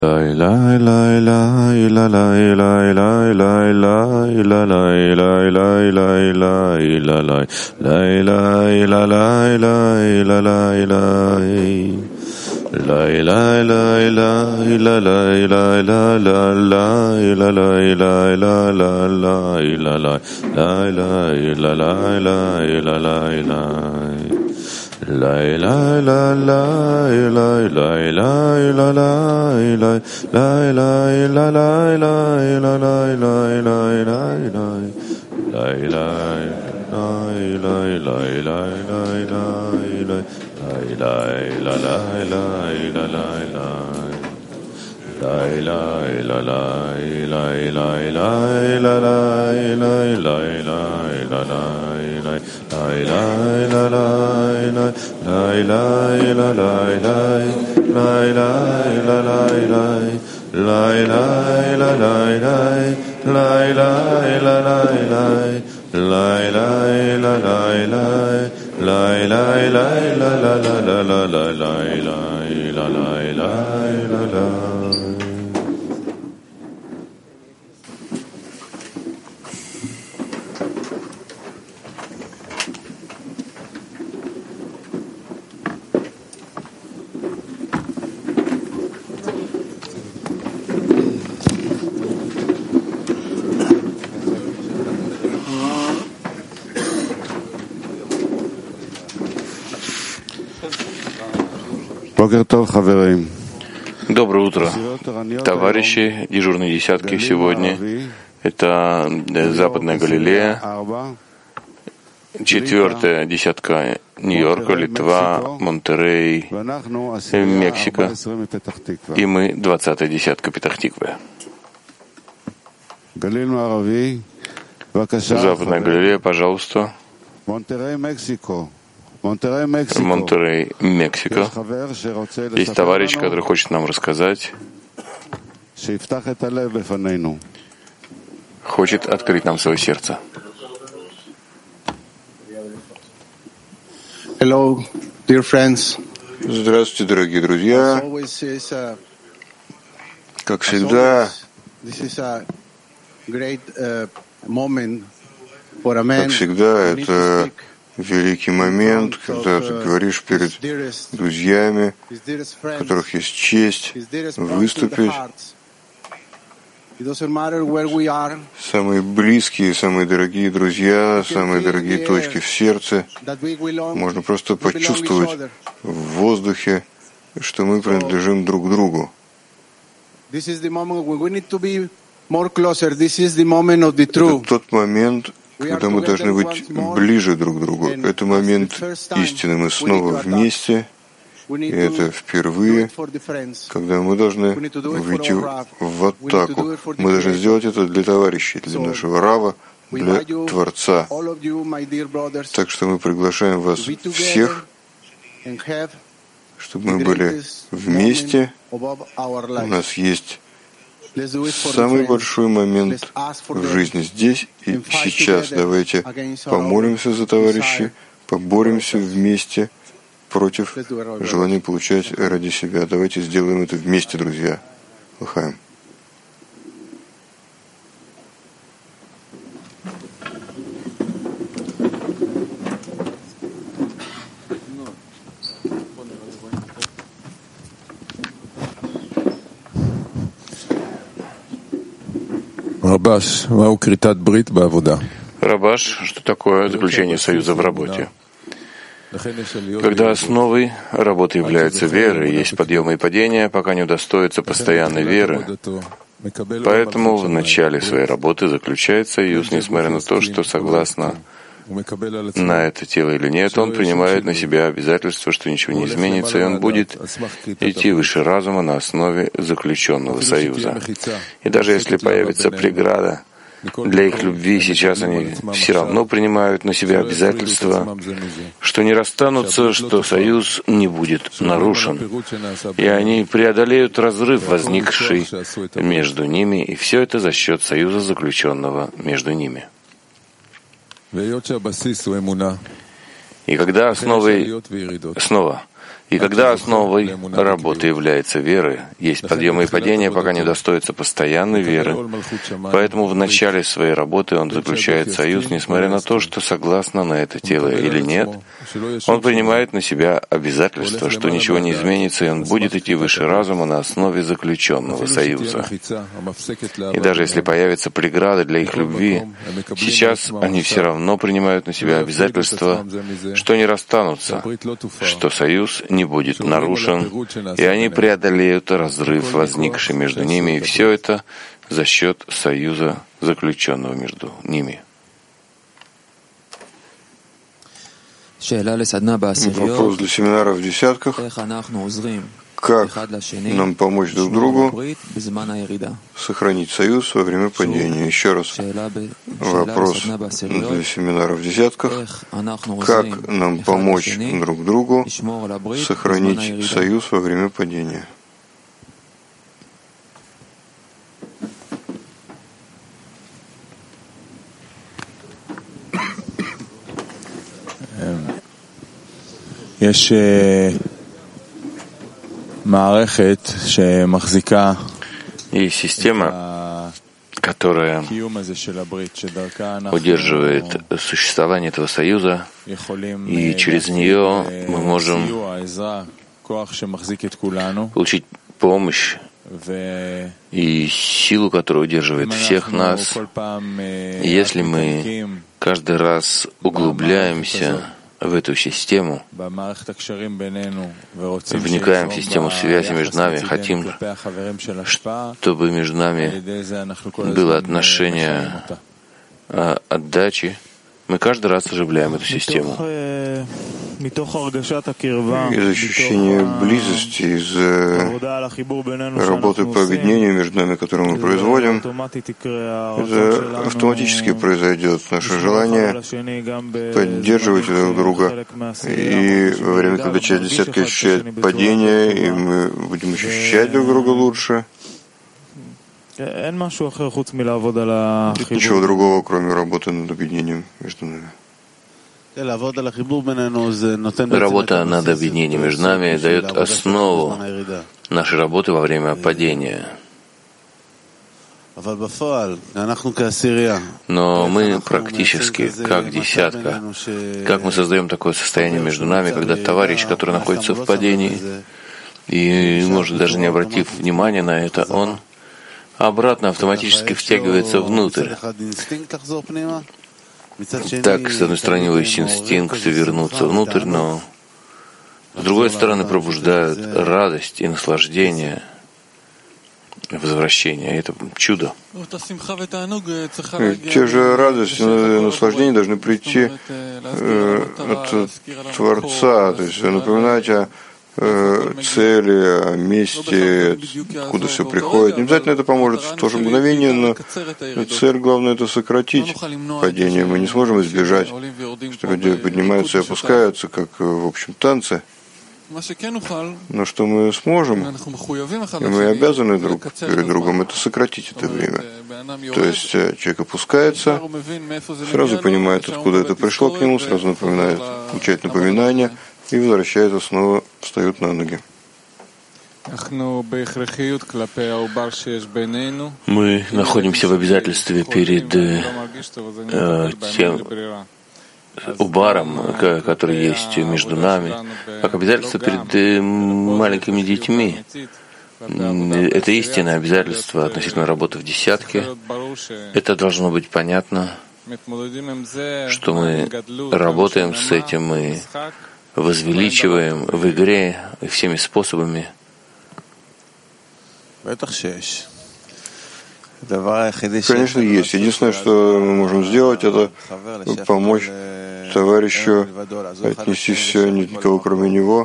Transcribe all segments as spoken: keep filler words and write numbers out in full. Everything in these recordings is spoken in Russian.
Доброе утро, товарищи. Дежурные десятки сегодня — это Западная Галилея, четвертая десятка Нью-Йорка, Литва, Монтерей, Мексика, и мы двадцатая десятка Петах-Тиквы. Западная Галилея, пожалуйста. Монтерей, Мексика. Есть товарищ, который хочет нам рассказать, хочет открыть нам свое сердце. Hello, dear friends. Здравствуйте, дорогие друзья. Как всегда, как всегда, это великий момент, когда ты говоришь перед друзьями, у которых есть честь выступить. Самые близкие, самые дорогие друзья, самые дорогие точки в сердце. Можно просто почувствовать в воздухе, что мы принадлежим друг другу. Это тот момент, когда мы должны быть ближе друг к другу. Это момент истины. Мы снова вместе, и это впервые, когда мы должны выйти в атаку. Мы должны сделать это для товарищей, для нашего Рава, для Творца. Так что мы приглашаем вас всех, чтобы мы были вместе. У нас есть самый большой момент в жизни здесь и сейчас. Давайте помолимся за товарищей, поборемся вместе против желания получать ради себя. Давайте сделаем это вместе, друзья. Лахаем. Рабаш, что такое заключение союза в работе? Когда основой работы является вера, есть подъемы и падения, пока не удостоится постоянной веры. Поэтому в начале своей работы заключает союз, несмотря на то, что согласно на это тело или нет, он принимает на себя обязательство, что ничего не изменится, и он будет идти выше разума на основе заключенного союза. И даже если появится преграда для их любви, сейчас они все равно принимают на себя обязательства, что не расстанутся, что союз не будет нарушен. И они преодолеют разрыв, возникший между ними, и все это за счет союза, заключенного между ними. И когда основой снова, И когда основой работы является вера, есть подъемы и падения, пока не удостоится постоянной веры. Поэтому в начале своей работы он заключает союз, несмотря на то, что согласно на это тело или нет, он принимает на себя обязательство, что ничего не изменится, и он будет идти выше разума на основе заключенного союза. И даже если появятся преграды для их любви, сейчас они все равно принимают на себя обязательство, что не расстанутся, что союз не будет нарушен, и они преодолеют разрыв, возникший между ними, и все это за счет союза, заключенного между ними. Вопрос для семинара в десятках. Как нам помочь друг другу сохранить союз во время падения? Еще раз. Вопрос для семинара в десятках. Как нам помочь друг другу сохранить союз во время падения? יש מערכת שמחזיקה Есть система, которая удерживает существование этого союза, и через нее мы можем получить помощь и силу, которая удерживает всех нас. Если мы каждый раз углубляемся в эту систему, вникаем в систему связи между нами, хотим, чтобы между нами было отношение отдачи, мы каждый раз оживляем эту систему. Из ощущения близости, из работы по объединению между нами, которую мы производим, это автоматически произойдет. Наше желание поддерживать друг друга. И во время, когда часть десятки ощущает падение, и мы будем ощущать друг друга лучше, нет ничего другого, кроме работы над объединением между нами. Работа над объединением между нами дает основу нашей работы во время падения. Но мы практически, как десятка, как мы создаем такое состояние между нами, когда товарищ, который находится в падении, и, может, даже не обратив внимания на это, он обратно автоматически втягивается внутрь. Так, с одной стороны, есть инстинкт вернуться внутрь, но с другой стороны пробуждают радость и наслаждение возвращения. Это чудо. Те же радость и наслаждение должны прийти э, от Творца, то есть напоминать о цели, о месте, откуда все приходит. Не обязательно это поможет в то же мгновение, но цель, главное, это сократить падение. Мы не сможем избежать, что люди поднимаются и опускаются, как в общем танце. Но что мы сможем, и мы обязаны друг перед другом, это сократить это время. То есть человек опускается, сразу понимает, откуда это пришло к нему, сразу напоминает, получает напоминание, и возвращается снова, встают на ноги. Мы находимся в обязательстве перед э, тем убаром, который есть между нами, как обязательство перед э, маленькими детьми. Это истинное обязательство относительно работы в десятке. Это должно быть понятно, что мы работаем с этим, мы возвеличиваем в игре и всеми способами. Конечно, есть. Единственное, что мы можем сделать, это помочь товарищу отнести все, никого кроме него,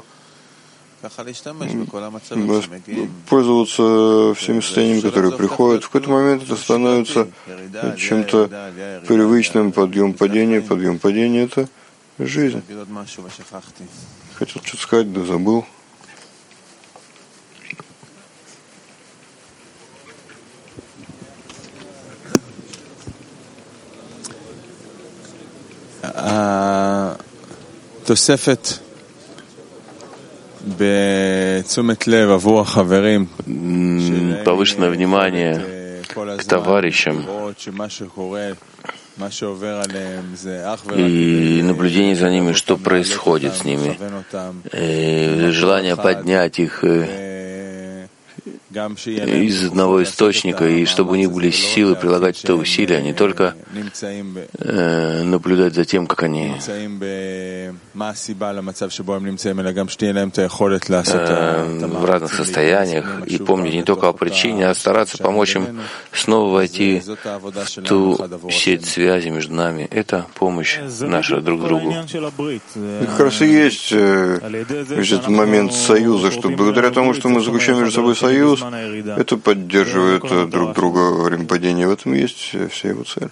пользоваться всеми состояниями, которые приходят. В какой-то момент это становится чем-то привычным. Подъем, падение, подъем, падение — это жизнь. Хотел что-то сказать, да забыл. повышенное внимание к товарищам и наблюдение за ними, что происходит с ними, и желание поднять их из одного источника, и чтобы у них были силы прилагать это усилия, не только э, наблюдать за тем, как они э, в разных состояниях, и помнить не только о причине, а стараться помочь им снова войти в ту сеть связи между нами. Это помощь наша друг другу. И как раз и есть э, этот момент союза, что благодаря тому, что мы заключаем между собой союз, это поддерживает друг друга во время падения. В этом и есть вся его цель.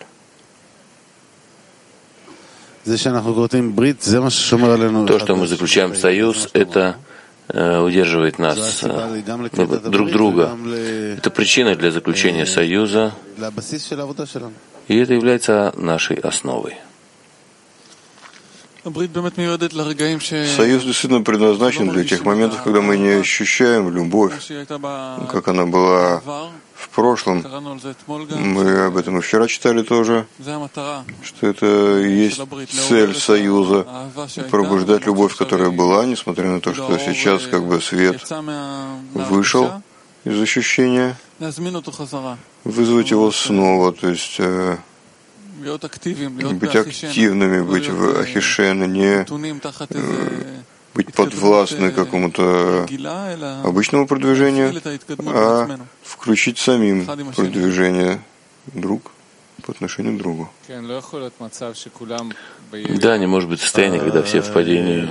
То, что мы заключаем союз, это э, удерживает нас э, друг друга. Это причина для заключения союза, и это является нашей основой. Союз действительно предназначен для тех моментов, когда мы не ощущаем любовь, как она была в прошлом. Мы об этом и вчера читали тоже, что это и есть цель союза — пробуждать любовь, которая была, несмотря на то, что сейчас как бы свет вышел из ощущения, вызвать его снова, то есть быть активными, быть в ахишен, не быть подвластны какому-то обычному продвижению, а включить самим продвижение друг по отношению к другу. Да, не может быть состояния, когда все в падении.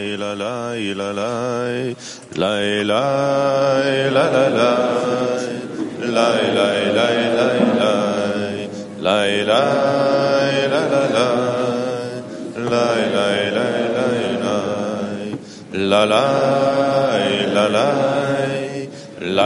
La la la la la la la la la la la la la la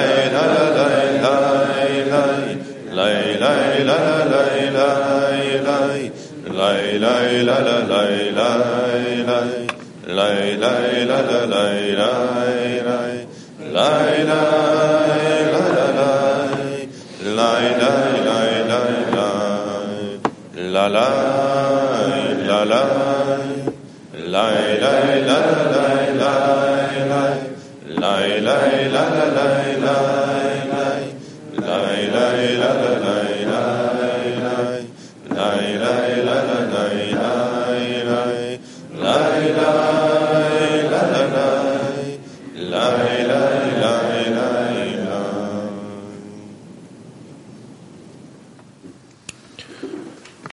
La la la la la la la la la la la la la